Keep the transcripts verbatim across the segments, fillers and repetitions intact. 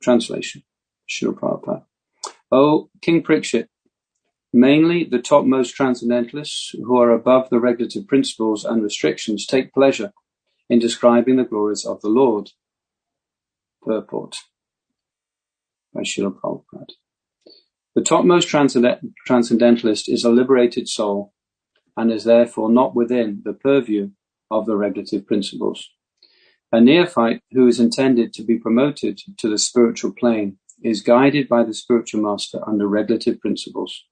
Translation, Srila Prabhupada. O King Parikshit, mainly the topmost transcendentalists who are above the regulative principles and restrictions take pleasure in describing the glories of the Lord. Purport by Srila Prabhupada. The topmost transcendent- transcendentalist is a liberated soul and is therefore not within the purview of the regulative principles. A neophyte who is intended to be promoted to the spiritual plane is guided by the spiritual master under regulative principles.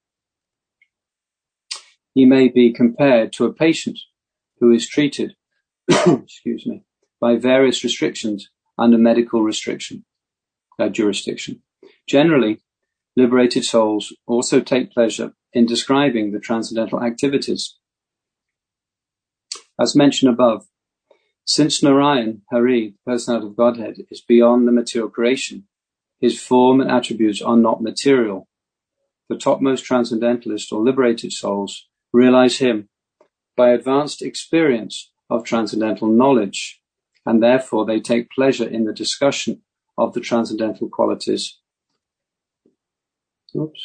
He may be compared to a patient who is treated excuse me, by various restrictions under medical restriction, uh, jurisdiction. Generally, liberated souls also take pleasure in describing the transcendental activities. As mentioned above, since Narayan, Hari, the personality of Godhead, is beyond the material creation, his form and attributes are not material. The topmost transcendentalist or liberated souls realize him by advanced experience of transcendental knowledge, and therefore they take pleasure in the discussion of the transcendental qualities. Oops.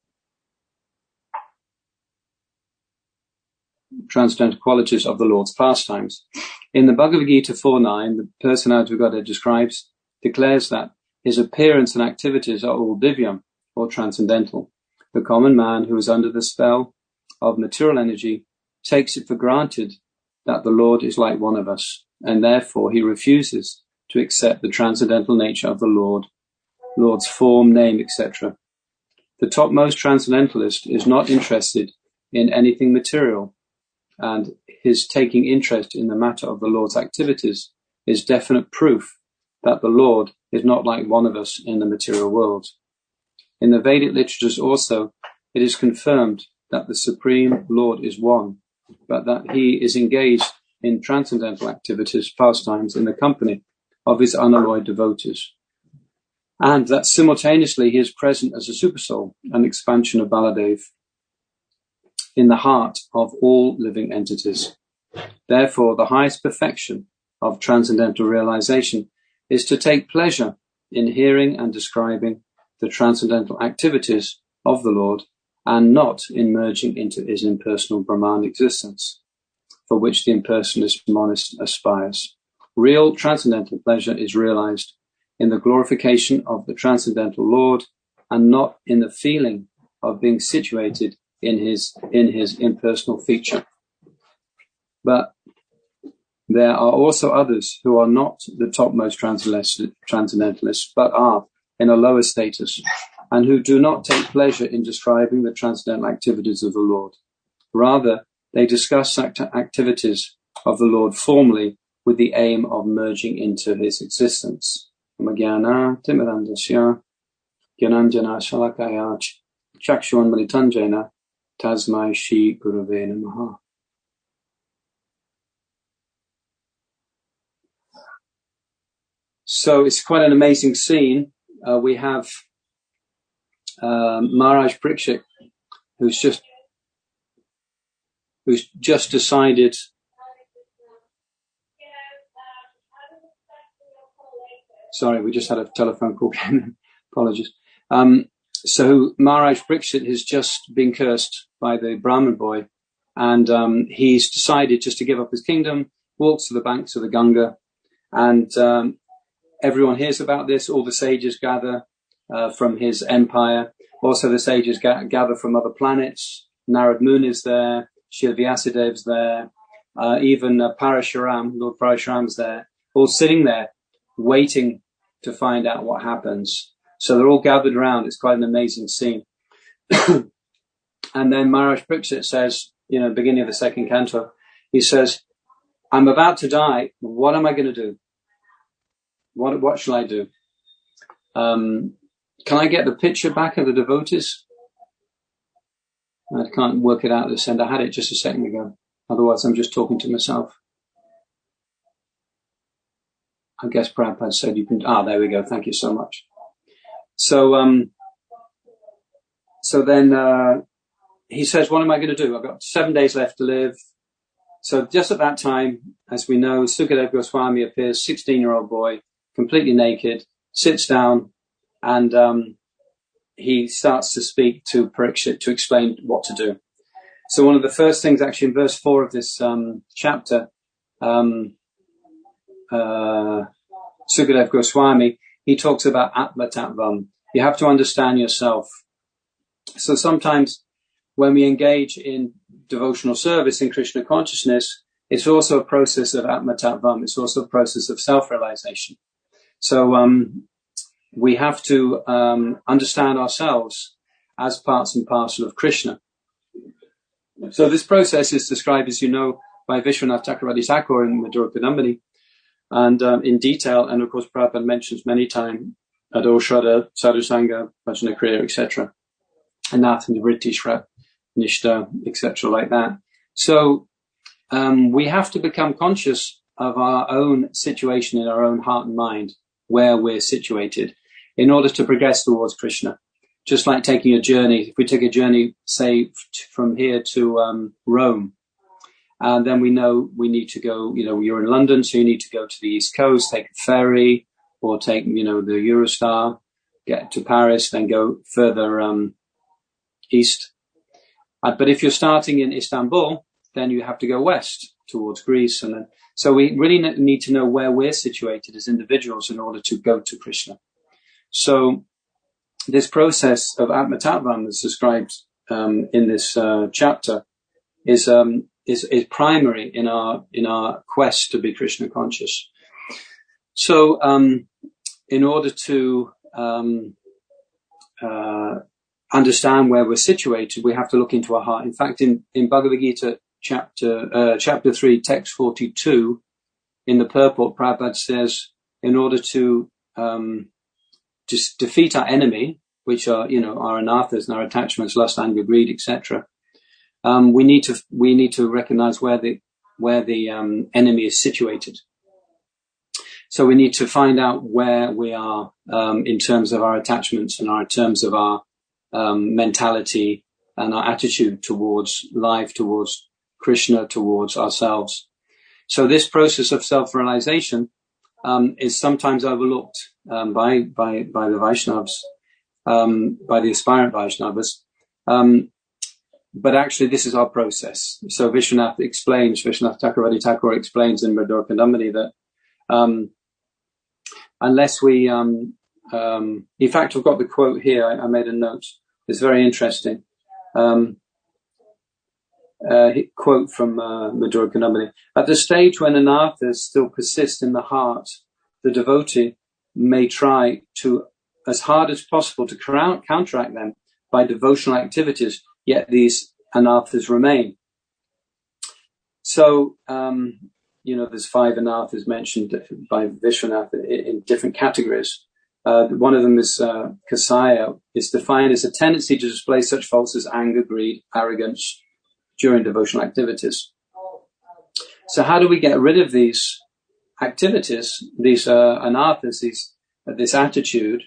Transcendental qualities of the Lord's pastimes. In the Bhagavad Gita four nine, the personality of Godhead describes, declares that his appearance and activities are all divyam, or transcendental. The common man who is under the spell of material energy takes it for granted that the Lord is like one of us, and therefore he refuses to accept the transcendental nature of the Lord, Lord's form, name, et cetera. The topmost transcendentalist is not interested in anything material, and his taking interest in the matter of the Lord's activities is definite proof that the Lord is not like one of us in the material world. In the Vedic literatures also, it is confirmed that the Supreme Lord is one, but that he is engaged in transcendental activities, pastimes, in the company of his unalloyed devotees, and that simultaneously he is present as a supersoul, an expansion of Baladev, in the heart of all living entities. Therefore, the highest perfection of transcendental realization is to take pleasure in hearing and describing the transcendental activities of the Lord, and not in merging into his impersonal Brahman existence, for which the impersonalist monist aspires. Real transcendental pleasure is realized in the glorification of the transcendental Lord, and not in the feeling of being situated in his in his impersonal feature. But there are also others who are not the topmost transcendentalists, but are in a lower status, and who do not take pleasure in describing the transcendental activities of the Lord. Rather, they discuss act- activities of the Lord formally with the aim of merging into his existence. Magyana timirandasya gyananjana shalakaya chakshuan malitanjena tasmai shri gurave namaha. So it's quite an amazing scene. Uh, we have um, Maharaj Parikshit, who's just who's just decided sorry, we just had a telephone call. Apologies. Um, so Maharaj Parikshit has just been cursed by the Brahmin boy, and um, he's decided just to give up his kingdom, walks to the banks of the Ganga, and um, everyone hears about this. All the sages gather uh, from his empire. Also, the sages ga- gather from other planets. Narad Muni is there. Srila Vyasadev's there. Uh, even uh, Parashuram, Lord Parashuram's there. All sitting there, waiting to find out what happens. So they're all gathered around. It's quite an amazing scene. And then Maharaj Parikshit says, you know, beginning of the second canto, he says, I'm about to die. What am I going to do? What what shall I do? Um, can I get the picture back of the devotees? I can't work it out at this end. I had it just a second ago. Otherwise, I'm just talking to myself. I guess Prabhupada said you can... Ah, there we go. Thank you so much. So, um, so then uh, he says, what am I going to do? I've got seven days left to live. So just at that time, as we know, Sukadeva Goswami appears, sixteen-year-old boy, completely naked, sits down and um, he starts to speak to Parikshit to explain what to do. So one of the first things, actually, in verse four of this um, chapter, um, uh, Sukadev Goswami, he talks about Atma-tattvam. You have to understand yourself. So sometimes when we engage in devotional service in Krishna consciousness, it's also a process of Atma-tattvam. It's also a process of self-realization. So um, we have to um, understand ourselves as parts and parcel of Krishna. So this process is described, as you know, by Vishwanath Chakravarti Thakur in Madhura Kadambini, and um, in detail, and of course Prabhupada mentions many times Adoshrada, Sadhusanga, Bhajana Kriya, et cetera, Anath and Vritti, Shra, Nishta, et cetera, like that. So um, we have to become conscious of our own situation in our own heart and mind, where we're situated, in order to progress towards Krishna. Just like taking a journey, if we take a journey, say, from here to um, Rome, and then we know we need to go, you know, you're in London, so you need to go to the East Coast, take a ferry, or take, you know, the Eurostar, get to Paris, then go further um, east. Uh, but if you're starting in Istanbul, then you have to go west towards Greece. And then, so we really need to know where we're situated as individuals in order to go to Krishna. So this process of Atma-tattvam that's described um, in this uh, chapter is, um, is is primary in our in our quest to be Krishna conscious. So, um, in order to um, uh, understand where we're situated, we have to look into our heart. In fact, in, in Bhagavad Gita chapter uh, chapter three, text forty-two, in the purport, Prabhupada says, in order to um, just defeat our enemy, which are, you know, our anarthas and our attachments, lust, anger, greed, et cetera. Um, we need to we need to recognize where the where the um, enemy is situated. So we need to find out where we are um, in terms of our attachments and our in terms of our um, mentality and our attitude towards life, towards Krishna, towards ourselves. So this process of self-realization um, is sometimes overlooked um, by by by the Vaishnavas, um, by the aspirant Vaishnavas. Um, but actually, this is our process. So Vishwanath explains, Vishwanath Chakravarti Thakur explains in Madhura Kadambini that um, unless we, um, um, in fact, I've got the quote here. I, I made a note. It's very interesting. Um, uh, quote from uh, Madhura Kadambini. At the stage when anarthas still persist in the heart, the devotee may try to, as hard as possible, to counteract them by devotional activities, yet these anarthas remain. So, um, you know, there's five anarthas mentioned by Vishwanath in different categories. Uh, one of them is uh, kasaya, is defined as a tendency to display such faults as anger, greed, arrogance during devotional activities. So how do we get rid of these activities, these uh, anarthas, these, uh, this attitude,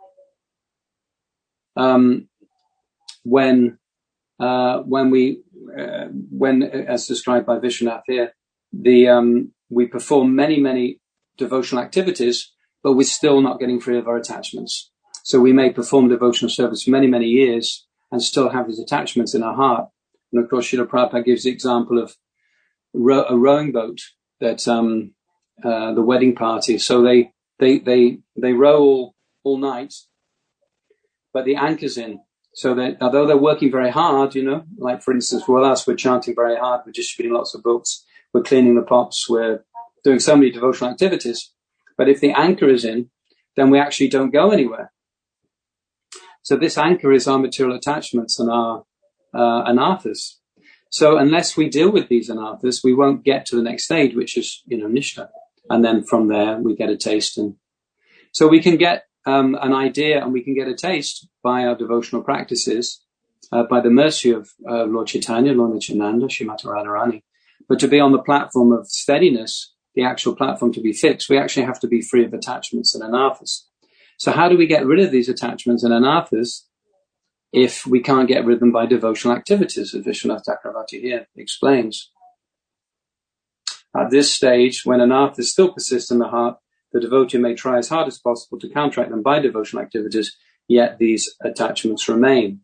um, when uh, when we, uh, when as described by Vishwanath here, the um, we perform many, many devotional activities, but we're still not getting free of our attachments. So we may perform devotional service for many, many years and still have these attachments in our heart. And of course, Srila Prabhupada gives the example of row, a rowing boat that um, uh, the wedding party. So they they they they row all, all night, but the anchor's in. So that although they're working very hard, you know, like for instance, for us, we're chanting very hard, we're distributing lots of books, we're cleaning the pots, we're doing so many devotional activities. But if the anchor is in, then we actually don't go anywhere. So this anchor is our material attachments and our uh, anarthas. So unless we deal with these anarthas, we won't get to the next stage, which is, you know, nishta. And then from there, we get a taste. And so we can get um, an idea and we can get a taste by our devotional practices, uh, by the mercy of uh, Lord Chaitanya, Lord Nityananda, Srimati Radharani. But to be on the platform of steadiness, the actual platform to be fixed, we actually have to be free of attachments and anarthas. So how do we get rid of these attachments and anarthas if we can't get rid of them by devotional activities, as Vishwanath Chakravarti here explains? At this stage, when anarthas still persist in the heart, the devotee may try as hard as possible to counteract them by devotional activities, yet these attachments remain.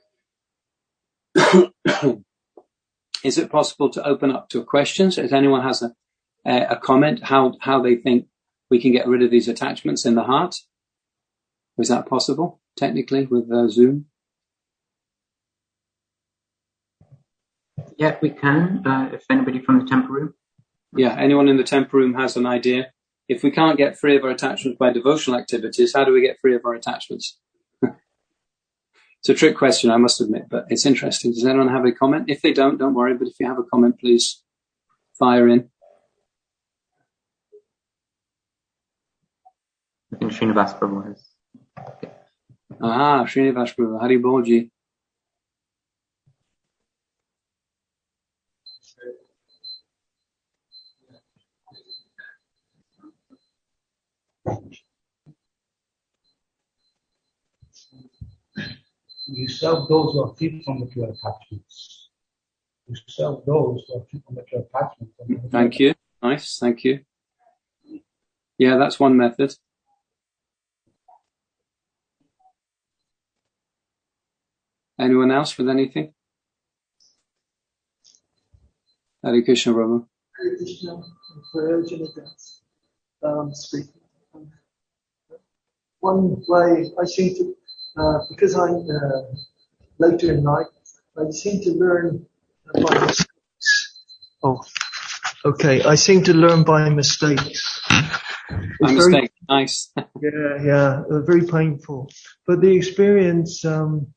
Is it possible to open up to questions? If anyone has a, a comment, how, how they think we can get rid of these attachments in the heart? Is that possible, technically, with uh, Zoom? Yeah, we can, uh, if anybody from the temple room. Yeah, anyone in the temple room has an idea. If we can't get free of our attachments by devotional activities, how do we get free of our attachments? It's a trick question, I must admit, but it's interesting. Does anyone have a comment? If they don't, don't worry, but if you have a comment, please fire in. I think Srinivas Prabhu has. Ah, Srinivas Prabhu, Hari Bol Ji. You serve those who are free from material attachments. You serve those who are free from material attachments. Thank you. Nice. Thank you. Yeah, that's one method. Anyone else with anything? Hare Krishna, Brahma. Hare Krishna, for um, speaking. One way I seem to, uh, because I'm uh, later in life, I seem to learn by mistakes. Oh, okay. I seem to learn by mistakes. By mistake, nice. yeah, yeah, uh, very painful. But the experience, um,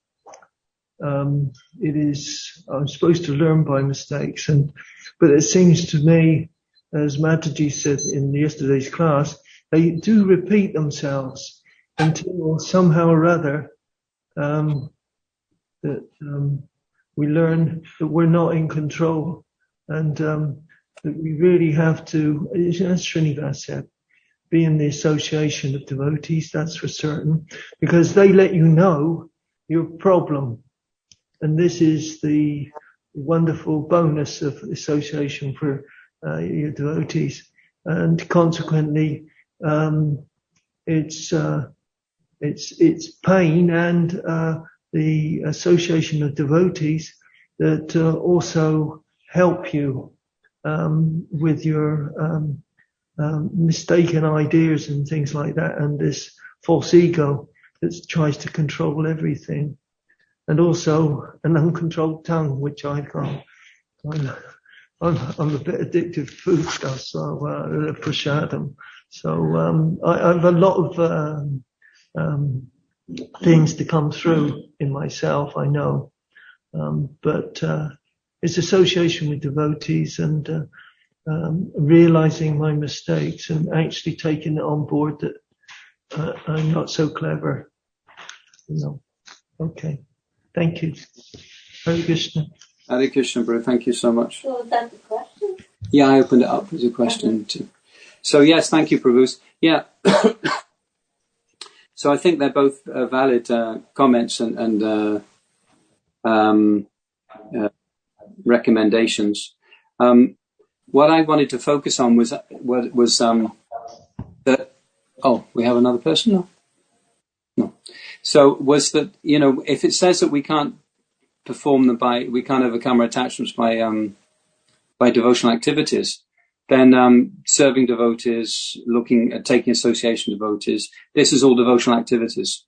um, it is, I'm supposed to learn by mistakes, and but it seems to me, as Mataji said in yesterday's class, they do repeat themselves until somehow or other um, that um, we learn that we're not in control, and um, that we really have to, as Srinivas said, be in the association of devotees. That's for certain, because they let you know your problem, and this is the wonderful bonus of association for uh, your devotees, and consequently, um, it's. Uh, It's, it's pain and, uh, the association of devotees that, uh, also help you, um, with your, um, um, mistaken ideas and things like that, and this false ego that tries to control everything. And also an uncontrolled tongue, which I've got. I'm, I'm, I'm a bit addicted to food stuff, so, uh, prasadam. So, um, I, I have a lot of, um, Um, things to come through in myself, I know. Um, but, uh, it's association with devotees and, uh, um, realizing my mistakes and actually taking it on board that, uh, I'm not so clever. You know. Okay. Thank you. Hare Krishna. Hare Krishna, bro. Thank you so much. So is that the question? Yeah, I opened it up as a question mm-hmm. too. So yes, thank you, Prabhu. Yeah. So I think they're both uh, valid uh, comments and, and uh, um, uh, recommendations. Um, what I wanted to focus on was was, was um, that. Oh, we have another person? No. No. So was that, you know, if it says that we can't perform them by, we can't overcome our attachments by um, by devotional activities, then um, serving devotees, looking at taking association devotees, this is all devotional activities.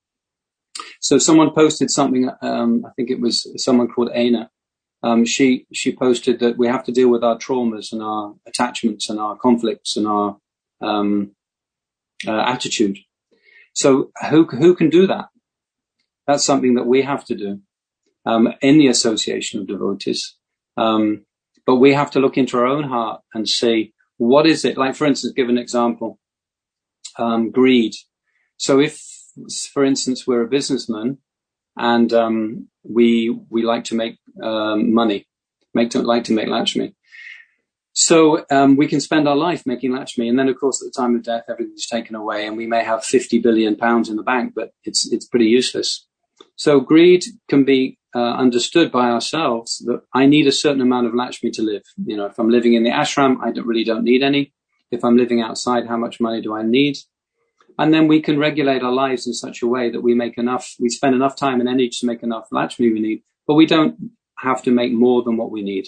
So someone posted something, um, I think it was someone called Aina. Um, she, she posted that we have to deal with our traumas and our attachments and our conflicts and our um, uh, attitude. So who, who can do that? That's something that we have to do um, in the association of devotees. Um, But we have to look into our own heart and see, what is it? Like, for instance, give an example, um, greed. So if, for instance, we're a businessman and um, we we like to make um, money, make to, like to make Lakshmi. So um, we can spend our life making Lakshmi, and then, of course, at the time of death, everything's taken away, and we may have fifty billion pounds in the bank, but it's it's pretty useless. So greed can be uh, understood by ourselves that I need a certain amount of Lakshmi to live. You know, if I'm living in the ashram, I don't, really don't need any. If I'm living outside, how much money do I need? And then we can regulate our lives in such a way that we make enough, we spend enough time and energy to make enough Lakshmi we need, but we don't have to make more than what we need.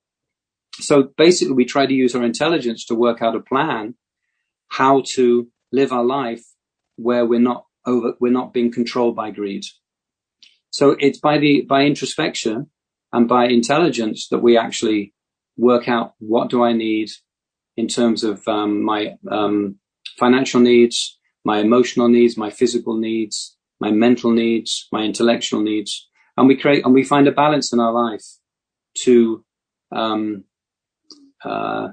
So basically we try to use our intelligence to work out a plan how to live our life where we're not over, we're not being controlled by greed. So it's by the, by introspection and by intelligence that we actually work out what do I need in terms of um, my um, financial needs, my emotional needs, my physical needs, my mental needs, my intellectual needs, and we create and we find a balance in our life to um, uh,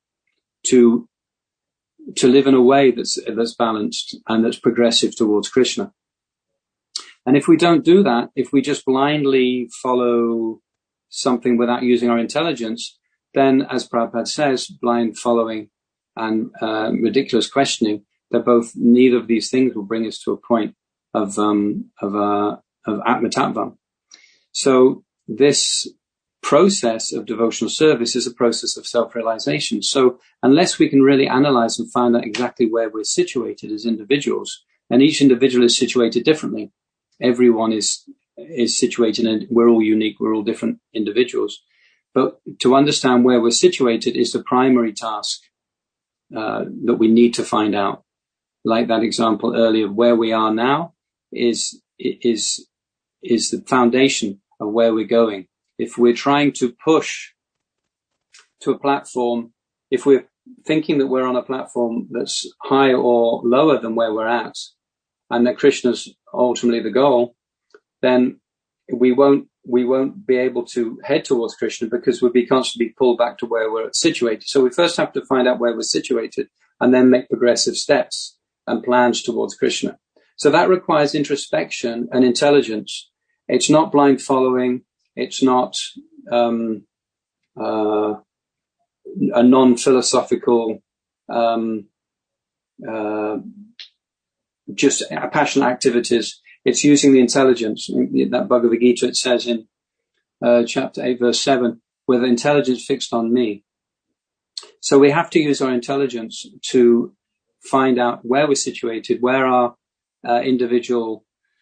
to to live in a way that's that's balanced and that's progressive towards Krishna. And if we don't do that, if we just blindly follow something without using our intelligence, then, as Prabhupada says, blind following and uh, ridiculous questioning, they're both, neither of these things will bring us to a point of um, of uh, of Atma-tattva. So this process of devotional service is a process of self-realization. So unless we can really analyze and find out exactly where we're situated as individuals, and each individual is situated differently, everyone is is situated, and we're all unique, we're all different individuals. But to understand where we're situated is the primary task uh, that we need to find out. Like that example earlier, where we are now is is is the foundation of where we're going. If we're trying to push to a platform, if we're thinking that we're on a platform that's higher or lower than where we're at, and that Krishna's ultimately the goal, then we won't we won't be able to head towards Krishna, because we'll be constantly pulled back to where we're situated. So we first have to find out where we're situated and then make progressive steps and plans towards Krishna. So that requires introspection and intelligence. It's not blind following. It's not um, uh, a non-philosophical, um, uh, just passionate activities. It's using the intelligence. In that Bhagavad Gita, it says in uh, chapter eight, verse seven, with intelligence fixed on me. So we have to use our intelligence to find out where we're situated, where our uh, individual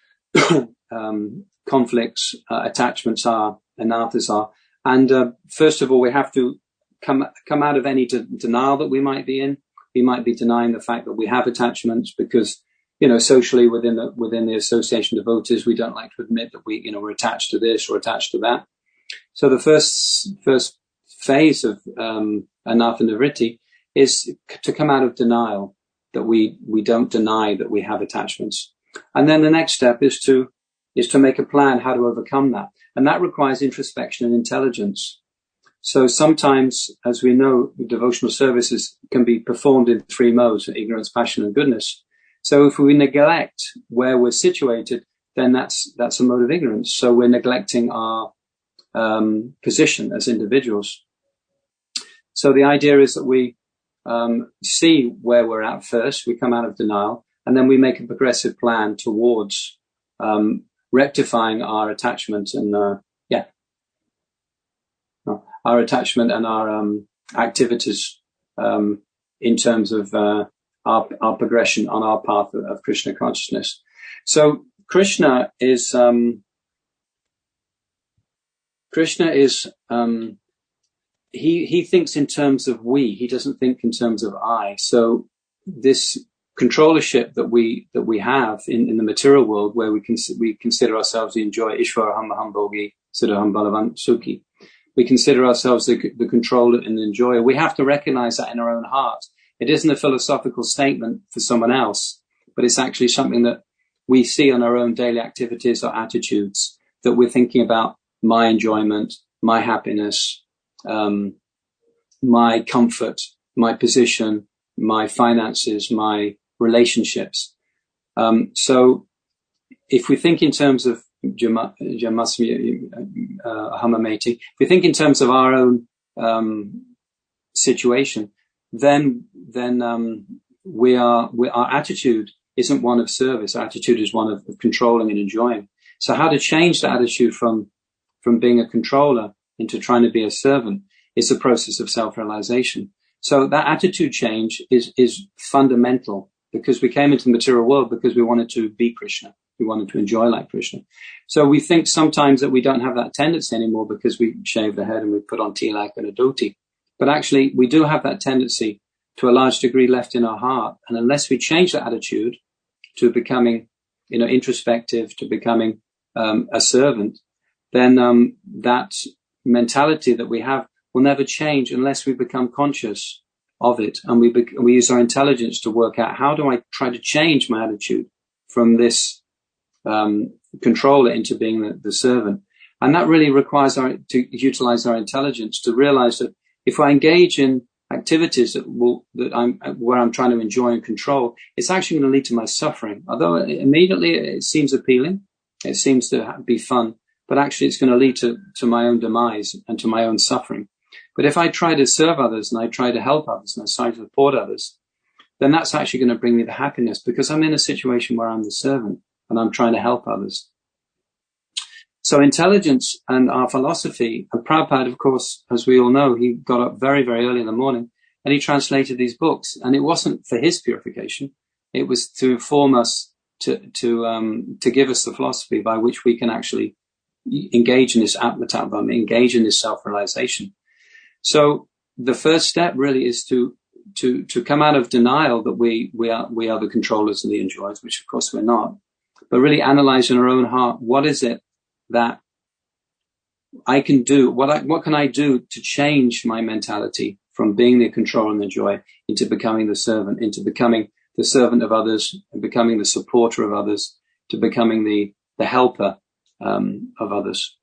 um, conflicts, uh, attachments are, anarthas are. And uh, first of all, we have to come come out of any de- denial that we might be in. We might be denying the fact that we have attachments because, you know, socially within the within the association of devotees, we don't like to admit that we, you know, we're attached to this or attached to that. So the first first phase of um, anartha nivritti is to come out of denial, that we we don't deny that we have attachments, and then the next step is to is to make a plan how to overcome that, and that requires introspection and intelligence. So sometimes, as we know, devotional services can be performed in three modes: ignorance, passion, and goodness. So if we neglect where we're situated, then that's that's a mode of ignorance. So we're neglecting our um, position as individuals. So the idea is that we um, see where we're at first, we come out of denial, and then we make a progressive plan towards um, rectifying our attachment and uh, yeah, our attachment and our um, activities um, in terms of uh, our, our progression on our path of, of Krishna consciousness. So Krishna is um, Krishna is um, he he thinks in terms of we. He doesn't think in terms of I. So this controllership that we that we have in, in the material world, where we can we consider ourselves the enjoyer, Ishvara Hamaham Bhogi Siddhaham Balavan Sukhi. We consider ourselves the, the controller and the enjoyer. We have to recognize that in our own heart. It isn't a philosophical statement for someone else, but it's actually something that we see on our own daily activities or attitudes, that we're thinking about my enjoyment, my happiness, um, my comfort, my position, my finances, my relationships. Um, so if we think in terms of Jamasmi uh, Hamameti, if we think in terms of our own um, situation, then then um, we are we, our attitude isn't one of service. Our attitude is one of, of controlling and enjoying. So how to change the attitude from from being a controller into trying to be a servant is a process of self-realization. So that attitude change is, is fundamental, because we came into the material world because we wanted to be Krishna. We wanted to enjoy like Krishna. So we think sometimes that we don't have that tendency anymore because we shave the head and we put on tilak and a dhoti. But actually, we do have that tendency to a large degree left in our heart. And unless we change that attitude to becoming, you know, introspective, to becoming um, a servant, then um, that mentality that we have will never change unless we become conscious of it. And we bec- we use our intelligence to work out, how do I try to change my attitude from this um, controller into being the, the servant? And that really requires our, to utilize our intelligence to realize that if I engage in activities that will, that I'm, where I'm trying to enjoy and control, it's actually going to lead to my suffering. Although immediately it seems appealing, it seems to be fun, but actually it's going to lead to, to my own demise and to my own suffering. But if I try to serve others and I try to help others and I try to support others, then that's actually going to bring me the happiness, because I'm in a situation where I'm the servant and I'm trying to help others. So intelligence and our philosophy, and Prabhupada, of course, as we all know, he got up very, very early in the morning and he translated these books. And it wasn't for his purification. It was to inform us, to, to, um, to give us the philosophy by which we can actually engage in this atma-tattvam, engage in this self-realization. So the first step really is to, to, to come out of denial that we, we are, we are the controllers and the enjoyers, which of course we're not, but really analyze in our own heart, what is it that I can do? What I, what can I do to change my mentality from being the controller and the joy into becoming the servant, into becoming the servant of others, and becoming the supporter of others, to becoming the, the helper, um, of others.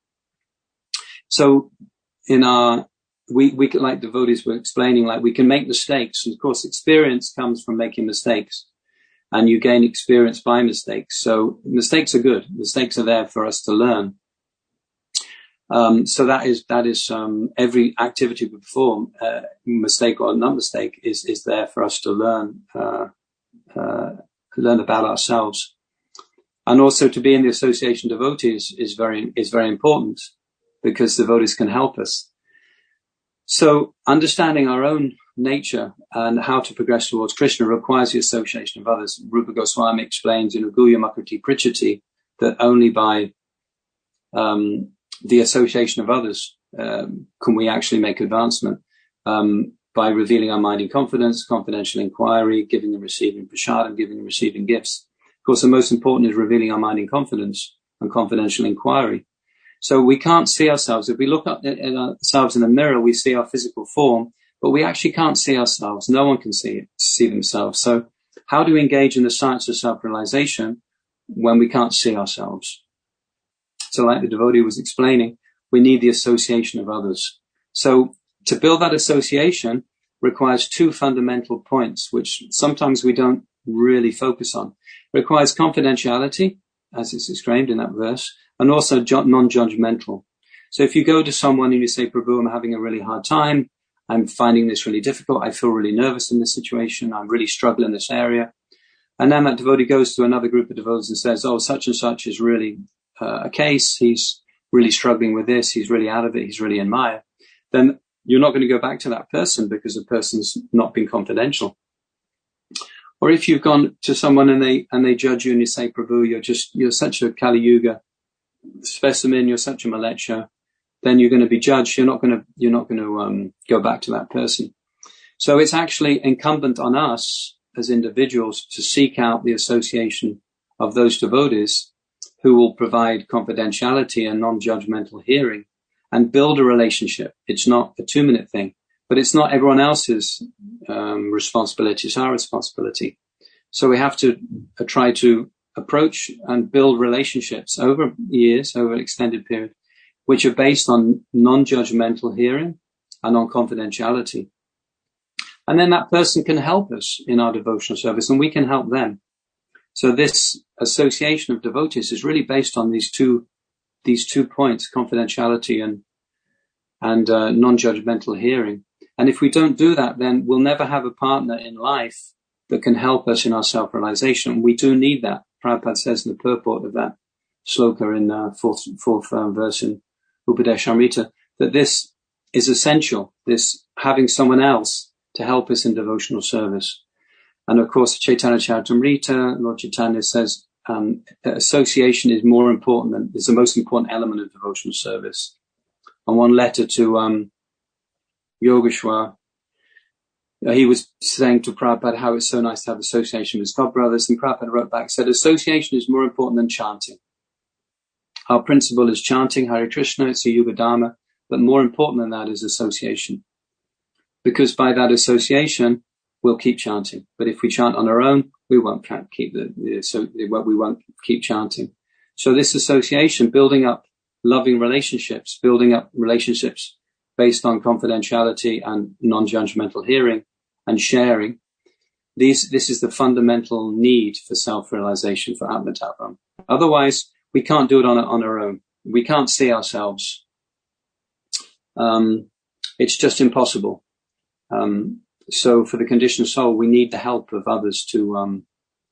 So in our, we, we can, like devotees were explaining, like we can make mistakes. And of course, experience comes from making mistakes, and you gain experience by mistakes. So mistakes are good. Mistakes are there for us to learn. Um, so that is, that is, um, every activity we perform, uh, mistake or not mistake, is, is there for us to learn, uh, uh, learn about ourselves. And also to be in the association of devotees is very, is very important, because devotees can help us. So understanding our own nature and how to progress towards Krishna requires the association of others. Rupa Goswami explains in Guhya Makriti Prichati that only by, um, the association of others, um, can we actually make advancement, um, by revealing our mind in confidence, confidential inquiry, giving and receiving prasadam, giving and receiving gifts. Of course, the most important is revealing our mind in confidence and confidential inquiry. So we can't see ourselves. If we look at ourselves in a mirror, we see our physical form, but we actually can't see ourselves. No one can see it, see themselves. So how do we engage in the science of self-realization when we can't see ourselves? So like the devotee was explaining, we need the association of others. So to build that association requires two fundamental points, which sometimes we don't really focus on. It requires confidentiality, as it's explained in that verse, and also non-judgmental. So if you go to someone and you say, Prabhu, I'm having a really hard time, I'm finding this really difficult, I feel really nervous in this situation, I'm really struggling in this area. And then that devotee goes to another group of devotees and says, oh, such and such is really uh, a case, he's really struggling with this, he's really out of it, he's really in Maya. Then you're not going to go back to that person because the person's not been confidential. Or if you've gone to someone and they, and they judge you and you say, Prabhu, you're just, you're such a Kali Yuga specimen, you're such a malecha, then you're going to be judged. You're not going to, you're not going to, um, go back to that person. So it's actually incumbent on us as individuals to seek out the association of those devotees who will provide confidentiality and non-judgmental hearing and build a relationship. It's not a two minute thing, but it's not everyone else's um, responsibility. It's our responsibility. So we have to uh, try to approach and build relationships over years, over an extended period, which are based on non-judgmental hearing and on confidentiality. And then that person can help us in our devotional service and we can help them. So this association of devotees is really based on these two, these two points, confidentiality and, and uh, non-judgmental hearing. And if we don't do that, then we'll never have a partner in life that can help us in our self-realization. We do need that. Prabhupada says in the purport of that sloka in uh, fourth, fourth um, verse in Upadeshamrita, that this is essential, this having someone else to help us in devotional service. And of course, Chaitanya Charitamrita, Lord Chaitanya says, um, association is more important than, is the most important element of devotional service. On one letter to, um, Yogeshwar, he was saying to Prabhupada how it's so nice to have association with God brothers, and Prabhupada wrote back, said, association is more important than chanting. Our principle is chanting Hare Krishna, it's a Yuga Dharma, but more important than that is association. Because by that association, we'll keep chanting. But if we chant on our own, we won't keep the, the so we won't keep chanting. So this association, building up loving relationships, building up relationships based on confidentiality and non-judgmental hearing and sharing, these, this is the fundamental need for self-realization, for Atma-tattvam. Otherwise, we can't do it on, on our own. We can't see ourselves. Um, it's just impossible. Um, so for the conditioned soul, we need the help of others to, um,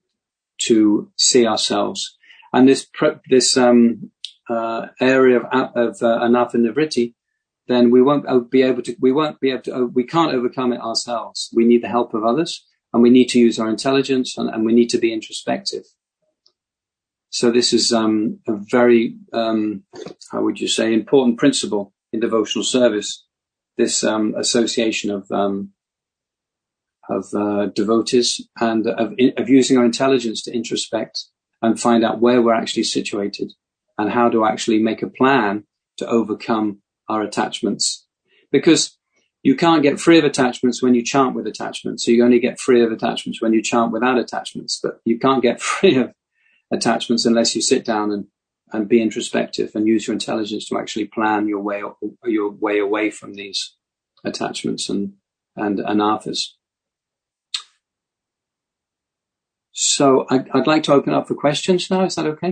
to see ourselves. And this, this, um, uh, area of, of, uh, anava nivritti, then we won't be able to, we won't be able to, we can't overcome it ourselves. We need the help of others, and we need to use our intelligence, and, and we need to be introspective. So this is, um, a very, um, how would you say, important principle in devotional service. This, um, association of, um, of, uh, devotees, and of, of using our intelligence to introspect and find out where we're actually situated and how to actually make a plan to overcome our attachments. Because you can't get free of attachments when you chant with attachments. So you only get free of attachments when you chant without attachments. But you can't get free of attachments unless you sit down and, and be introspective and use your intelligence to actually plan your way, your way away from these attachments and, and anarthas. So I, I'd like to open up for questions now. Is that okay?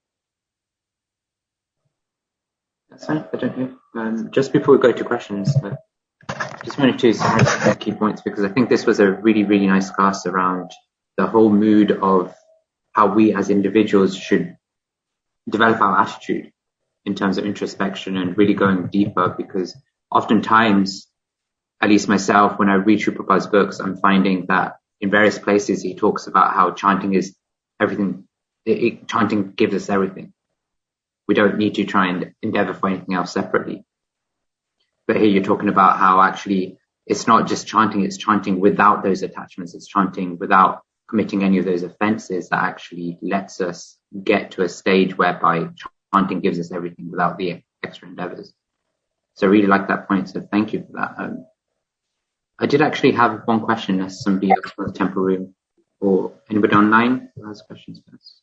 That's fine. I don't know. Um, just before we go to questions, uh, just wanted to summarize the key points, because I think this was a really, really nice class around the whole mood of how we as individuals should develop our attitude in terms of introspection and really going deeper, because oftentimes, at least myself, when I read through Prabhupada's books, I'm finding that in various places he talks about how chanting is everything. It, it, chanting gives us everything. We don't need to try and endeavor for anything else separately. But here you're talking about how actually it's not just chanting, it's chanting without those attachments. It's chanting without committing any of those offenses that actually lets us get to a stage whereby chanting gives us everything without the extra endeavors. So I really like that point. So thank you for that. Um, I did actually have one question as somebody else from the temple room, or anybody online who has questions first.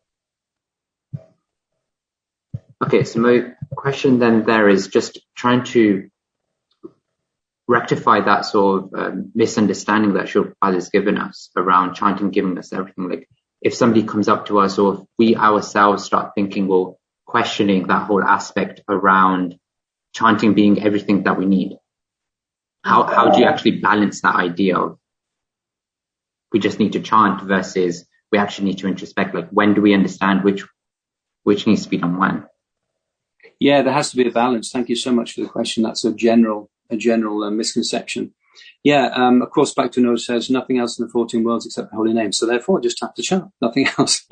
Okay, so my question then there is just trying to rectify that sort of um, misunderstanding that Srila Prabhupada has given us around chanting giving us everything. Like if somebody comes up to us, or if we ourselves start thinking or questioning that whole aspect around chanting being everything that we need, how how do you actually balance that idea of we just need to chant versus we actually need to introspect? Like when do we understand which which needs to be done when? Yeah, there has to be a balance. Thank you so much for the question. That's a general, a general uh, misconception. Yeah, um, of course, Bhaktivinoda says nothing else in the fourteen worlds except the holy name. So therefore, just have to chant, nothing else.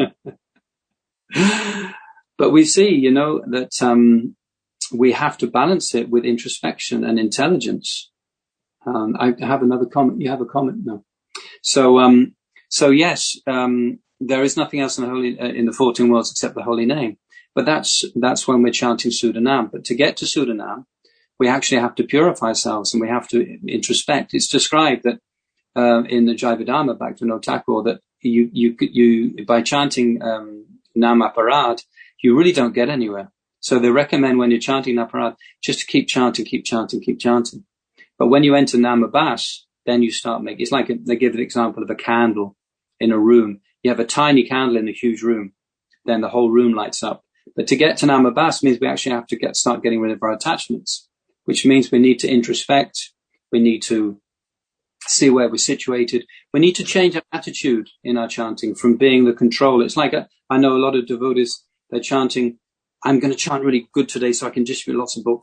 But we see, you know, that um, we have to balance it with introspection and intelligence. Um, I have another comment. You have a comment? No. So, um, so yes, um, there is nothing else in the holy, uh, in the fourteen worlds except the holy name. But that's, that's when we're chanting Sudanam. But to get to Sudanam, we actually have to purify ourselves and we have to introspect. It's described that, uh, in the Jivadharma, Bhaktivinoda Thakur, that you, you, you, by chanting, um, Namaparad, you really don't get anywhere. So they recommend when you're chanting Namaparad, just to keep chanting, keep chanting, keep chanting. But when you enter Namabas, then you start making, it's like a, they give the example of a candle in a room. You have a tiny candle in a huge room, then the whole room lights up. But to get to Namabas means we actually have to get, start getting rid of our attachments, which means we need to introspect. We need to see where we're situated. We need to change our attitude in our chanting from being the controller. It's like, a, I know a lot of devotees, they're chanting, I'm going to chant really good today so I can distribute lots of books.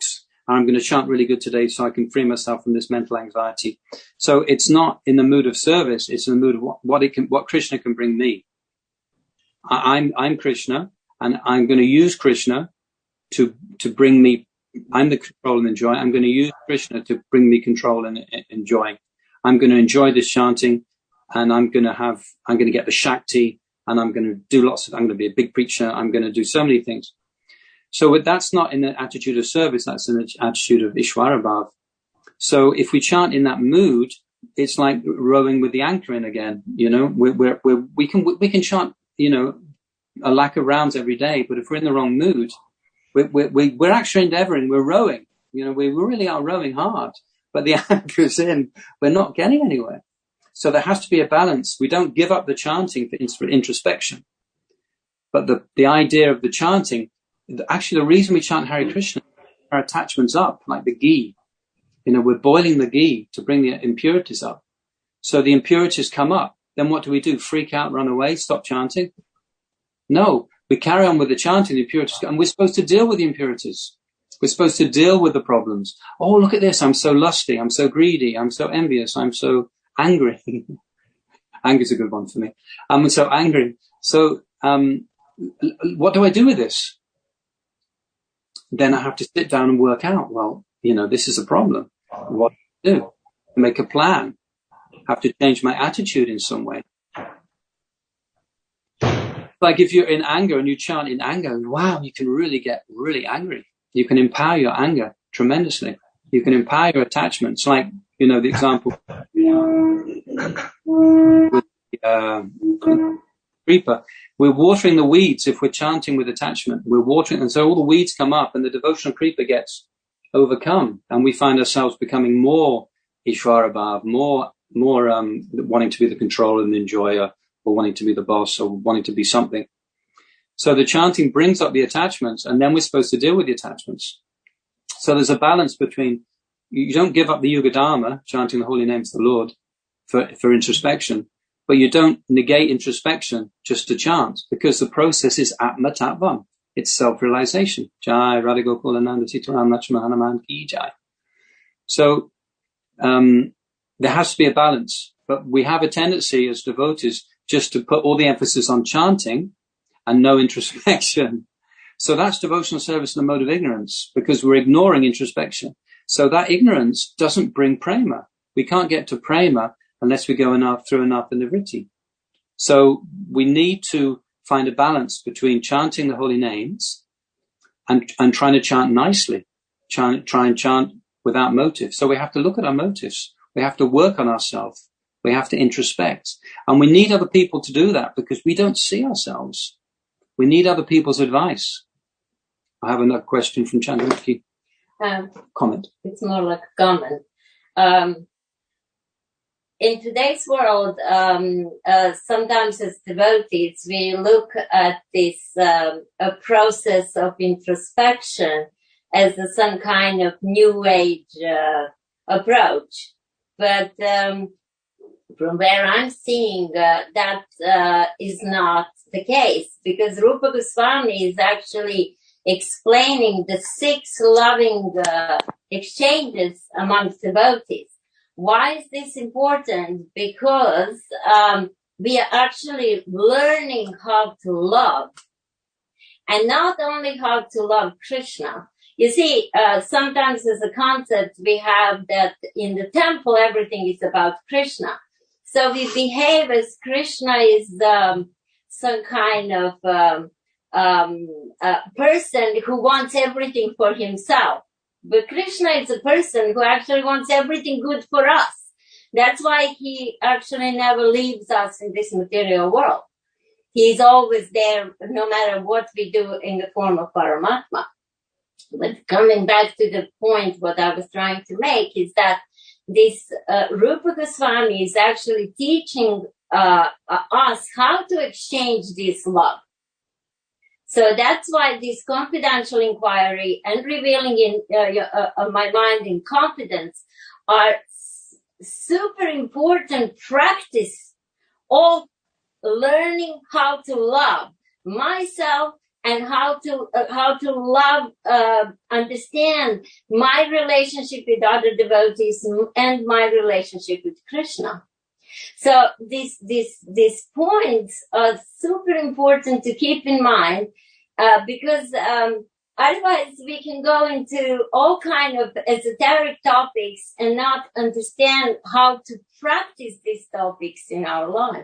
I'm going to chant really good today so I can free myself from this mental anxiety. So it's not in the mood of service, it's in the mood of what, what it can, what Krishna can bring me. I, I'm, I'm Krishna, and I'm going to use Krishna to, to bring me, I'm the control and the joy. I'm going to use Krishna to bring me control and, and joy. I'm going to enjoy this chanting, and I'm going to have, I'm going to get the Shakti, and I'm going to do lots of, I'm going to be a big preacher. I'm going to do so many things. So that's not in the attitude of service, that's in the attitude of Ishvara Bhav. So if we chant in that mood, it's like rowing with the anchor in again, you know, we're, we're, we're, we can, we can chant, you know, a lakh of rounds every day, but if we're in the wrong mood, we're, we're, we're actually endeavoring, we're rowing, you know, we really are rowing hard, but the anchor's in, we're not getting anywhere. So there has to be a balance. We don't give up the chanting for introspection, but the, the idea of the chanting, actually, the reason we chant Hare Krishna, our attachments up, like the ghee. You know, we're boiling the ghee to bring the impurities up. So the impurities come up. Then what do we do? Freak out, run away, stop chanting? No, we carry on with the chanting, the impurities, and we're supposed to deal with the impurities. We're supposed to deal with the problems. Oh, look at this. I'm so lusty. I'm so greedy. I'm so envious. I'm so angry. Anger's a good one for me. I'm so angry. So, um, what do I do with this? Then I have to sit down and work out, well, you know, this is a problem. What do I do? Make a plan. I have to change my attitude in some way. Like if you're in anger and you chant in anger, wow, you can really get really angry. You can empower your anger tremendously. You can empower your attachments. Like, you know, the example with the, uh, creeper. We're watering the weeds if we're chanting with attachment. We're watering, and so all the weeds come up and the devotional creeper gets overcome, and we find ourselves becoming more Ishvara Bhav, more, more, um, wanting to be the controller and the enjoyer, or wanting to be the boss, or wanting to be something. So the chanting brings up the attachments, and then we're supposed to deal with the attachments. So there's a balance between, you don't give up the Yuga Dharma, chanting the holy names of the Lord, for, for introspection, but you don't negate introspection just to chant, because the process is Atma Tattvam. It's self-realization. Jai Radha Gokulananda Sitaram Lakshmana Hanuman Ki Jai. So um, there has to be a balance, but we have a tendency as devotees just to put all the emphasis on chanting and no introspection. So that's devotional service in the mode of ignorance, because we're ignoring introspection. So that ignorance doesn't bring prema. We can't get to prema unless we go enough through enough in the vritti. So we need to find a balance between chanting the holy names and, and trying to chant nicely, chant, try and chant without motive. So we have to look at our motives. We have to work on ourselves. We have to introspect. And we need other people to do that, because we don't see ourselves. We need other people's advice. I have another question from Chandramukhi. Um, comment. It's more like a comment. Um, in today's world, um, uh, sometimes as devotees, we look at this um, a process of introspection as a, some kind of new age uh, approach. But um, from where I'm seeing, uh, that uh, is not the case, because Rupa Goswami is actually explaining the six loving uh, exchanges amongst devotees. Why is this important? Because um, we are actually learning how to love, and not only how to love Krishna. You see, uh, sometimes as a concept we have that in the temple everything is about Krishna. So we behave as Krishna is um, some kind of um, um, a person who wants everything for himself. But Krishna is a person who actually wants everything good for us. That's why he actually never leaves us in this material world. He's always there no matter what we do in the form of Paramatma. But coming back to the point, what I was trying to make is that this uh, Rupa Goswami is actually teaching uh, uh, us how to exchange this love. So that's why this confidential inquiry and revealing in uh, uh, my mind in confidence are s- super important practice of learning how to love myself and how to uh, how to love, uh, understand my relationship with other devotees and my relationship with Krishna. So these these these points are super important to keep in mind, uh, because um, otherwise we can go into all kind of esoteric topics and not understand how to practice these topics in our life.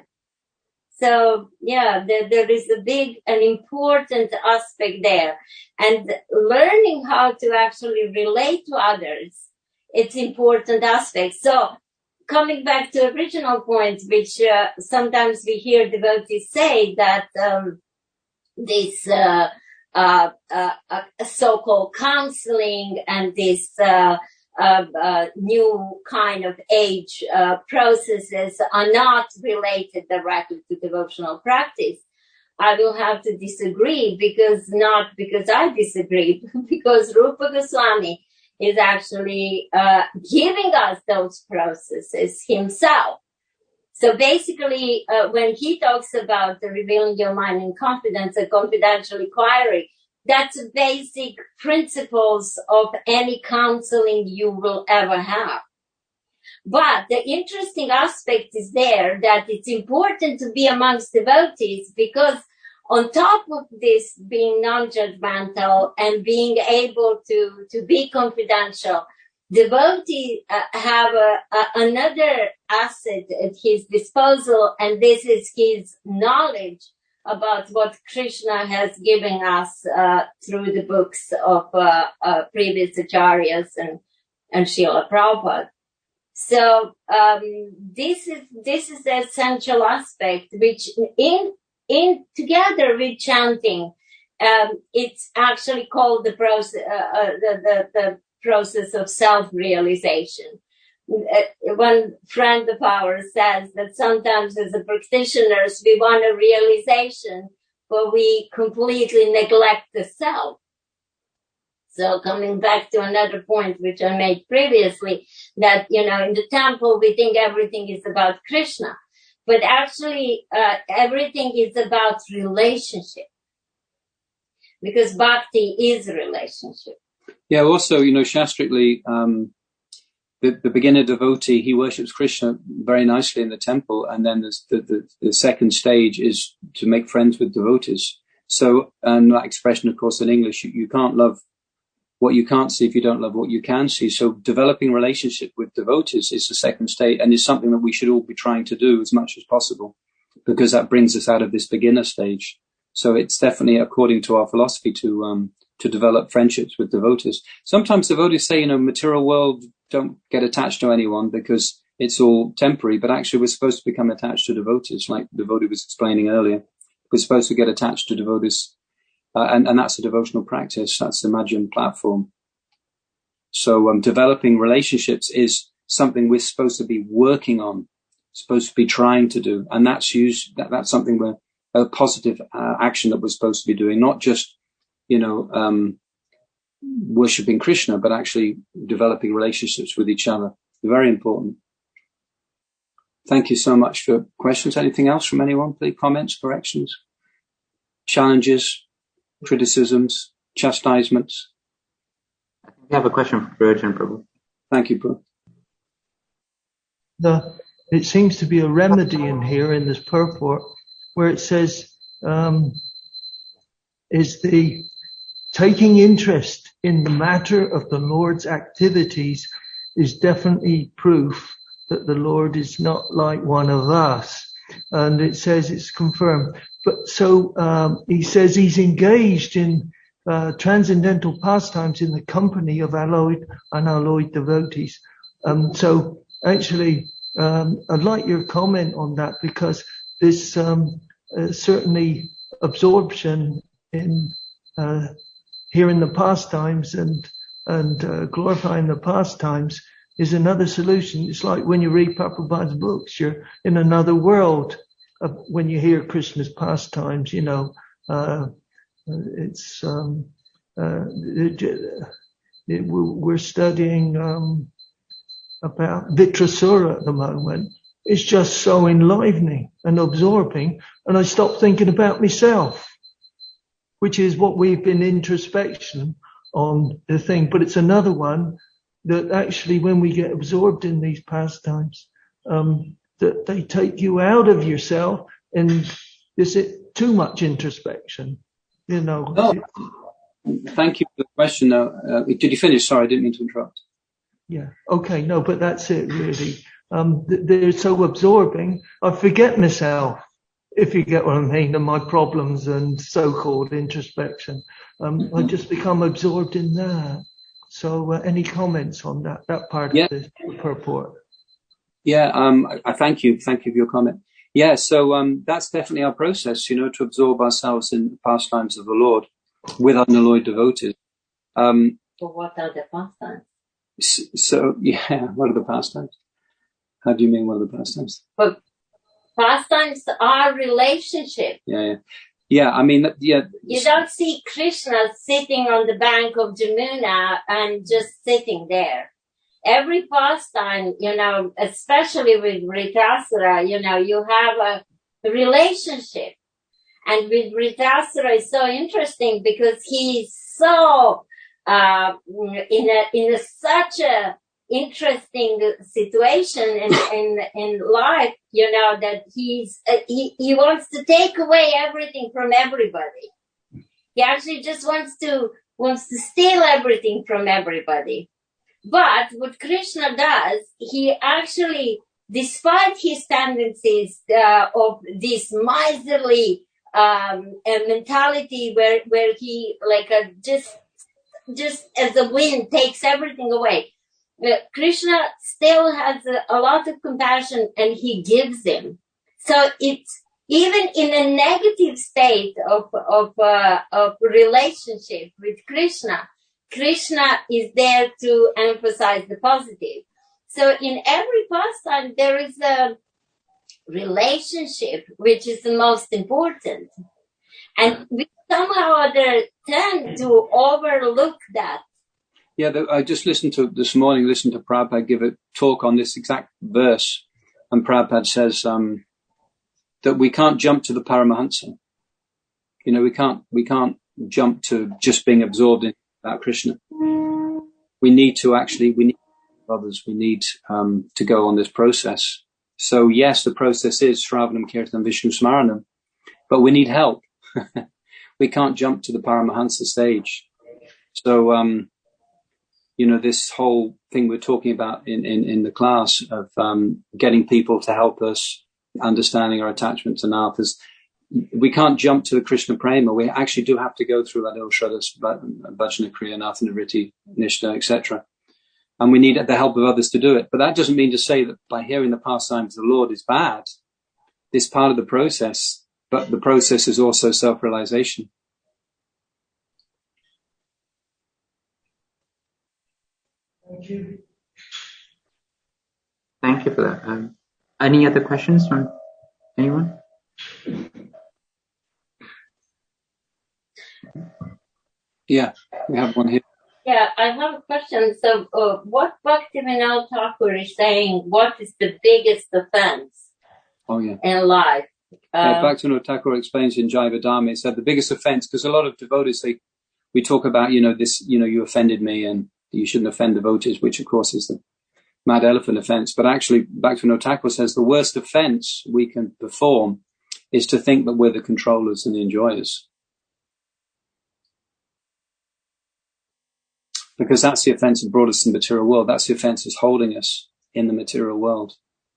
So yeah, there, there is a big and important aspect there. And learning how to actually relate to others, it's important aspect. So coming back to original point, which uh, sometimes we hear devotees say that um, this uh, uh, uh, uh, so-called counseling and this uh, Uh, uh, new kind of age uh, processes are not related directly to devotional practice. I will have to disagree, because not because I disagree, because Rupa Goswami is actually uh, giving us those processes himself. So basically, uh, when he talks about the revealing your mind in confidence and confidential inquiry, that's basic principles of any counseling you will ever have. But the interesting aspect is there that it's important to be amongst devotees, because on top of this being non-judgmental and being able to, to be confidential, devotees uh, have a, a, another asset at his disposal, and this is his knowledge about what Krishna has given us uh, through the books of uh, uh, previous acharyas and, and Srila Prabhupada. So um, this is this is the essential aspect, which in in together with chanting, um, it's actually called the process uh, uh, the, the the process of self-realization. One friend of ours says that sometimes as a practitioners we want a realization, but we completely neglect the self. So coming back to another point which I made previously, that, you know, in the temple we think everything is about Krishna, but actually uh, everything is about relationship, because bhakti is a relationship. Yeah, also, you know, shastrically, um, The, the beginner devotee, he worships Krishna very nicely in the temple, and then the, the, the second stage is to make friends with devotees. So, and that expression, of course, in English, you, you can't love what you can't see if you don't love what you can see. So developing relationship with devotees is the second stage, and is something that we should all be trying to do as much as possible, because that brings us out of this beginner stage. So it's definitely according to our philosophy to um to develop friendships with devotees. Sometimes devotees say, you know, material world, don't get attached to anyone because it's all temporary, but actually we're supposed to become attached to devotees, like the devotee was explaining earlier. We're supposed to get attached to devotees, uh, and, and that's a devotional practice. That's the Madhyan platform. So um, developing relationships is something we're supposed to be working on, supposed to be trying to do, and that's used, that, that's something we're, a positive uh, action that we're supposed to be doing, not just, you know, um, worshipping Krishna, but actually developing relationships with each other. Very important. Thank you so much for questions. Anything else from anyone, please? Comments, corrections, challenges, criticisms, chastisements? I think we have a question for Brojan, Prabhu. Thank you, Prabhu. The, it seems to be a remedy in here in this purport where it says, um, is the taking interest in the matter of the Lord's activities is definitely proof that the Lord is not like one of us. And it says it's confirmed. But so um, he says he's engaged in uh, transcendental pastimes in the company of alloyed and unalloyed devotees. Um, so actually, um, I'd like your comment on that, because this um, uh, certainly absorption in uh, hearing the pastimes and and uh, glorifying the pastimes is another solution. It's like when you read Prabhupada's books, you're in another world of when you hear Krishna's pastimes. You know, uh, it's um, uh, it, it, we're studying um, about Vitrasura at the moment. It's just so enlivening and absorbing, and I stop thinking about myself. which is what we've been introspection on the thing. But it's another one that actually when we get absorbed in these pastimes, um, that they take you out of yourself and is it too much introspection, you know? No. Thank you for the question. Though. Uh, did you finish? Sorry, I didn't mean to interrupt. Yeah. Okay. No, but that's it really. Um, they're so absorbing. I forget myself, if you get what I mean, and my problems and so-called introspection. Um, mm-hmm. I just become absorbed in that. So, uh, any comments on that, that part yeah. of the purport? Yeah. Um, I, I thank you. Thank you for your comment. Yeah. So, um, that's definitely our process, you know, to absorb ourselves in the pastimes of the Lord with unalloyed devotees. Um, so what are the pastimes? So, so, yeah, what are the pastimes? How do you mean what are the pastimes? But pastimes are relationship. Yeah, yeah. Yeah, I mean, yeah. You don't see Krishna sitting on the bank of Jamuna and just sitting there. Every pastime, you know, especially with Vritrasura, you know, you have a relationship. And with Vritrasura it's so interesting because he's so, uh, in a, in a, such a interesting situation in, in, in life, you know, that he's, uh, he, he wants to take away everything from everybody. He actually just wants to, wants to steal everything from everybody. But what Krishna does, he actually, despite his tendencies, uh, of this miserly, um, a mentality where, where he, like, a, just, just as the wind takes everything away. Uh, Krishna still has a, a lot of compassion and he gives him. So it's even in a negative state of of uh, of relationship with Krishna, Krishna is there to emphasize the positive. So in every pastime there is a relationship which is the most important, and we somehow or other tend to overlook that. Yeah, the, I just listened to, this morning, listened to Prabhupada give a talk on this exact verse. And Prabhupada says um, that we can't jump to the Paramahansa. You know, we can't, we can't jump to just being absorbed in that Krishna. We need to actually, we need others, we need um, to go on this process. So yes, the process is Shravanam, Kirtanam, Vishnu Smaranam, but we need help. We can't jump to the Paramahansa stage. So, um, you know, this whole thing we're talking about in, in, in the class of um, getting people to help us, understanding our attachment to Nathas, we can't jump to the Krishna Prema. We actually do have to go through that Il Shraddha, Bhajana Kriya, Nathanvritti, Nishtha, et cetera. And we need the help of others to do it. But that doesn't mean to say that by hearing the pastimes of the Lord is bad. It's part of the process, but the process is also self-realization. Thank you. Thank you for that. Um, any other questions from anyone? Yeah, we have one here. Yeah, I have a question. So, uh, what Bhaktivinoda Thakur is saying, what is the biggest offense oh, yeah. in life? Uh, Uh, Bhaktivinoda Thakur explains in Jaiva Dharma, it said the biggest offense, because a lot of devotees, they, we talk about, you know, this, you know, you offended me and you shouldn't offend devotees, which of course is the mad elephant offense. But actually, Bhaktivinoda Thakur says the worst offense we can perform is to think that we're the controllers and the enjoyers. Because that's the offense that brought us in the material world. That's the offense that's holding us in the material world.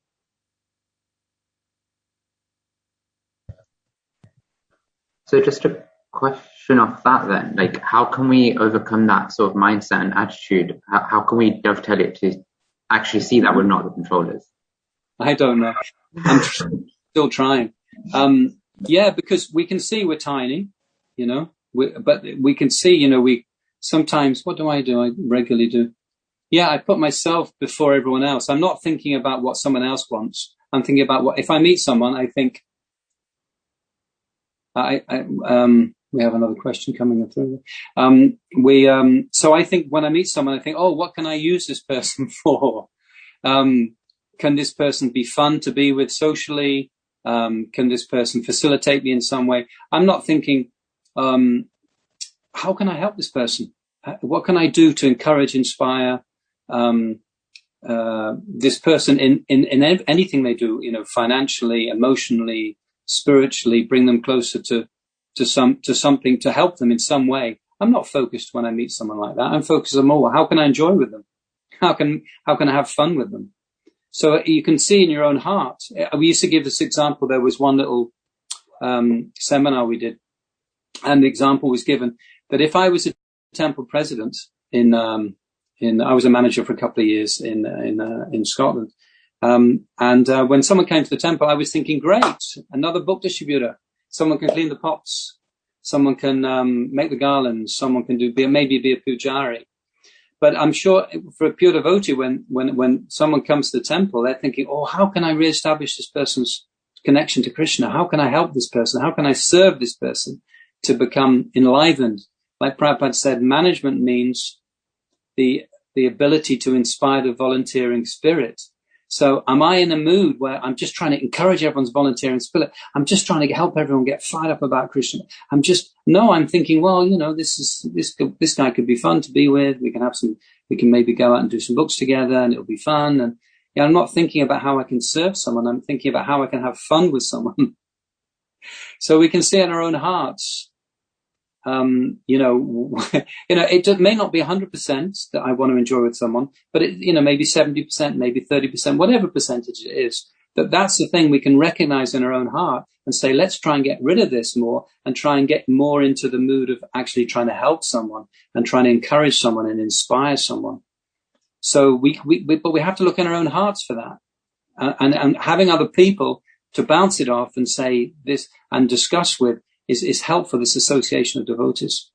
So just a question off that then, like how can we overcome that sort of mindset and attitude? How, how can we dovetail it to actually see that we're not the controllers? I don't know. I'm still trying. Um, yeah, because we can see we're tiny, you know, we, but we can see, you know, we sometimes, what do I do? I regularly do. Yeah, I put myself before everyone else. I'm not thinking about what someone else wants. I'm thinking about what, if I meet someone, I think, I, I um, we have another question coming up through. Um, we, um, so I think when I meet someone, I think, oh, what can I use this person for? Um, can this person be fun to be with socially? Um, can this person facilitate me in some way? I'm not thinking, um, how can I help this person? What can I do to encourage, inspire, um, uh, this person in, in, in anything they do, you know, financially, emotionally, spiritually, bring them closer to, to some, to something to help them in some way. I'm not focused when I meet someone like that. I'm focused on more, how can I enjoy with them? How can, how can I have fun with them? So you can see in your own heart. We used to give this example. There was one little, um, seminar we did, and the example was given that if I was a temple president in, um, in, I was a manager for a couple of years in, in, uh, in Scotland. Um, and, uh, when someone came to the temple, I was thinking, great, another book distributor. Someone can clean the pots. Someone can, um, make the garlands. Someone can do, be, maybe be a pujari. But I'm sure for a pure devotee, when, when, when someone comes to the temple, they're thinking, oh, how can I reestablish this person's connection to Krishna? How can I help this person? How can I serve this person to become enlivened? Like Prabhupada said, management means the, the ability to inspire the volunteering spirit. So am I in a mood where I'm just trying to encourage everyone's volunteering spirit? I'm just trying to help everyone get fired up about Krishna. I'm just, no, I'm thinking, well, you know, this is, this, this guy could be fun to be with. We can have some, we can maybe go out and do some books together and it'll be fun. And yeah, I'm not thinking about how I can serve someone. I'm thinking about how I can have fun with someone. So we can see in our own hearts, Um, you know, you know, it may not be one hundred percent that I want to enjoy with someone, but it, you know, maybe seventy percent, maybe thirty percent, whatever percentage it is, that that's the thing we can recognize in our own heart and say, let's try and get rid of this more and try and get more into the mood of actually trying to help someone and trying to encourage someone and inspire someone. So we, we, we but we have to look in our own hearts for that, uh, and, and having other people to bounce it off and say this and discuss with is, is helpful, this association of devotees.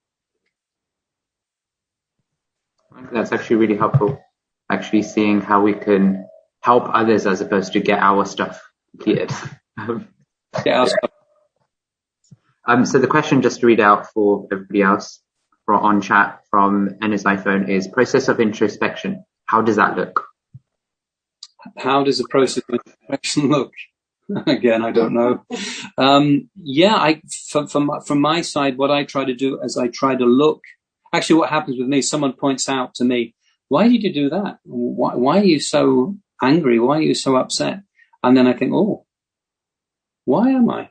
That's actually really helpful, actually seeing how we can help others as opposed to get our stuff completed. Get our stuff. Um, so the question, just to read out for everybody else for on chat from Enna's iPhone, is process of introspection. How does that look? How does the process of introspection look? Again, I don't know. Um, yeah, I, from, from, from my side, what I try to do is I try to look. Actually, what happens with me, someone points out to me, why did you do that? Why, why are you so angry? Why are you so upset? And then I think, oh, why am I?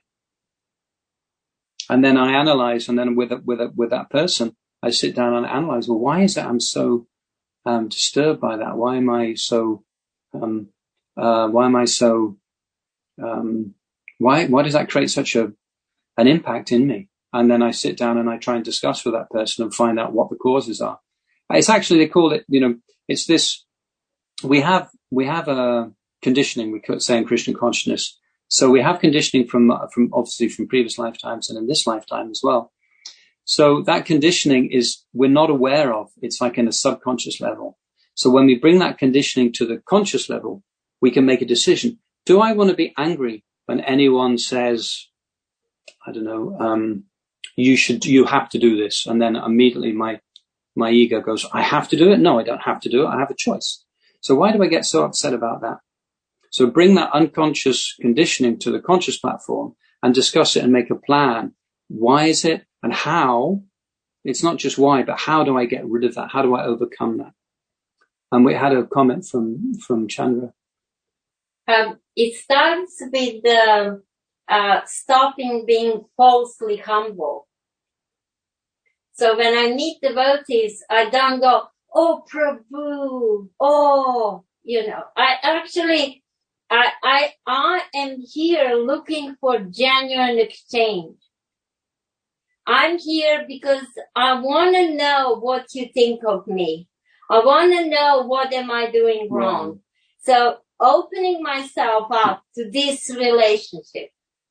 And then I analyze, and then with, with, with that person, I sit down and analyze, well, why is it I'm so, um, disturbed by that? Why am I so, um, uh, why am I so, Um, why, why does that create such a, an impact in me? And then I sit down and I try and discuss with that person and find out what the causes are. It's actually, they call it, you know, it's this, we have, we have a conditioning, we could say in Krishna consciousness. So we have conditioning from, from obviously from previous lifetimes and in this lifetime as well. So that conditioning is, we're not aware of. It's like in a subconscious level. So when we bring that conditioning to the conscious level, we can make a decision. Do I want to be angry when anyone says, I don't know, um, you should, you have to do this? And then immediately my, my ego goes, I have to do it? No, I don't have to do it. I have a choice. So why do I get so upset about that? So bring that unconscious conditioning to the conscious platform and discuss it and make a plan. Why is it and how? It's not just why, but how do I get rid of that? How do I overcome that? And we had a comment from, from Chandra. Um, it starts with uh, uh, stopping being falsely humble. So when I meet devotees, I don't go, oh, Prabhu, oh, you know, I actually, I, I, I am here looking for genuine exchange. I'm here because I want to know what you think of me. I want to know what am I doing wrong. Right. So opening myself up to this relationship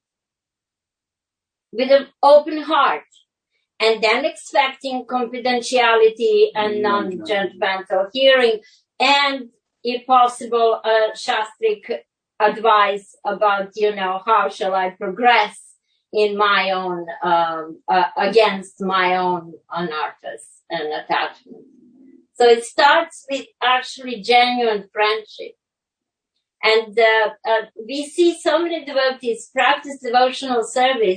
with an open heart, and then expecting confidentiality and non-judgmental hearing, and if possible, uh, shastric advice about, you know, how shall I progress in my own, um, uh, against my own anarthas and attachments. So it starts with actually genuine friendship. And uh, uh, we see so many devotees practice devotional service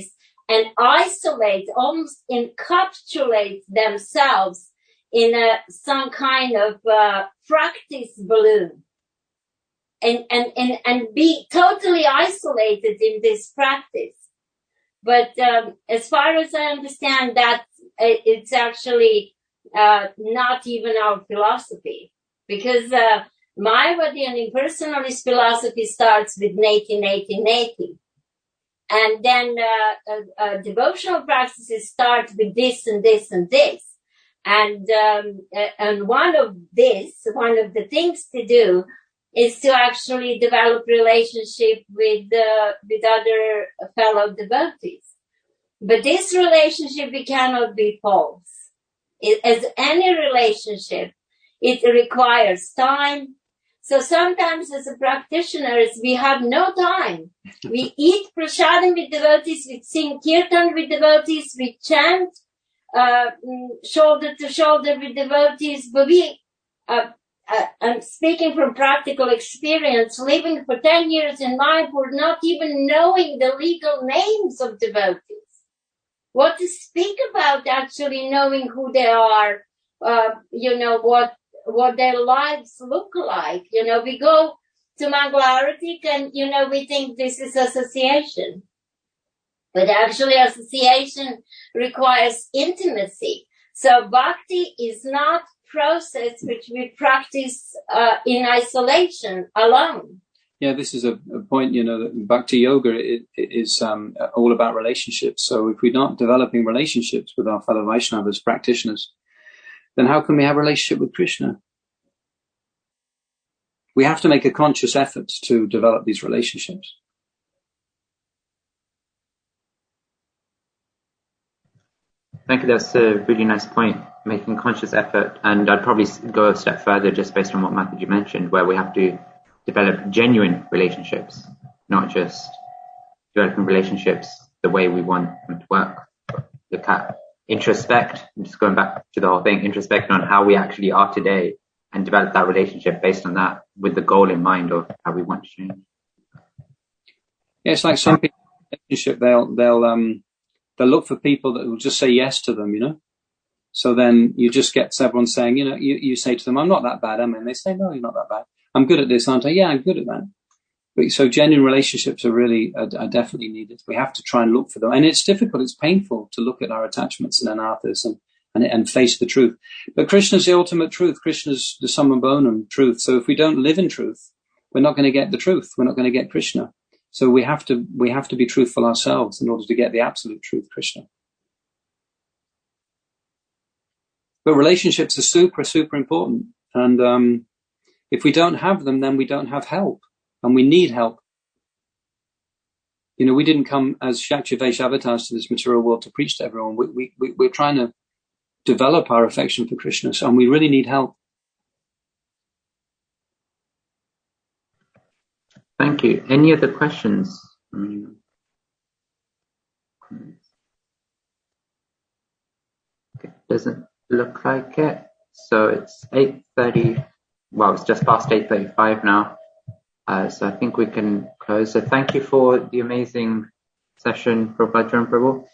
and isolate, almost encapsulate themselves in a, some kind of uh, practice balloon, and, and, and, and be totally isolated in this practice. But um, as far as I understand, that it's actually uh, not even our philosophy, because uh, Mayavadi impersonalist philosophy starts with neti, neti, neti. And then uh, uh, uh, devotional practices start with this and this and this. And um, uh, and one of this, one of the things to do is to actually develop relationship with uh, with other fellow devotees. But this relationship, it cannot be false. It, as any relationship, it requires time. So sometimes as a practitioners, we have no time. We eat prasadam with devotees, we sing kirtan with devotees, we chant uh, shoulder to shoulder with devotees, but we, uh, uh, I'm speaking from practical experience, living for ten years in Mayapur, not even knowing the legal names of devotees. What to speak about actually knowing who they are, uh, you know, what, what their lives look like. You know, we go to Mangala and, you know, we think this is association. But actually association requires intimacy. So bhakti is not process which we practice uh, in isolation alone. Yeah, this is a, a point, you know, that Bhakti Yoga it, it is um, all about relationships. So if we're not developing relationships with our fellow Vaishnavas, practitioners, then how can we have a relationship with Krishna? We have to make a conscious effort to develop these relationships. Thank you. That's a really nice point, making conscious effort. And I'd probably go a step further just based on what Mataji mentioned, where we have to develop genuine relationships, not just developing relationships the way we want them to work. Look at introspect, I'm just going back to the whole thing, introspect on how we actually are today and develop that relationship based on that with the goal in mind of how we want to change. Yeah, it's like some people in a relationship, they'll, they'll, um, they'll look for people that will just say yes to them, you know? So then you just get everyone saying, you know, you, you say to them, I'm not that bad, am I? And they say, no, you're not that bad. I'm good at this, aren't I? Yeah, I'm good at that. But, so genuine relationships are really, are, are definitely needed. We have to try and look for them. And it's difficult, it's painful to look at our attachments and anarthas and, and, and face the truth. But Krishna's the ultimate truth. Krishna's the summum bonum truth. So if we don't live in truth, we're not going to get the truth. We're not going to get Krishna. So we have to, we have to be truthful ourselves in order to get the absolute truth, Krishna. But relationships are super, super important. And, um, if we don't have them, then we don't have help. And we need help. You know, we didn't come as Shakti Vaishnavas to this material world to preach to everyone. We, we, we, we're trying to develop our affection for Krishna. So, and we really need help. Thank you. Any other questions? Okay, doesn't look like it. So it's eight thirty. Well, it's just past eight thirty-five now. Uh, so I think we can close. So thank you for the amazing session, Prabhupada and Prabhu.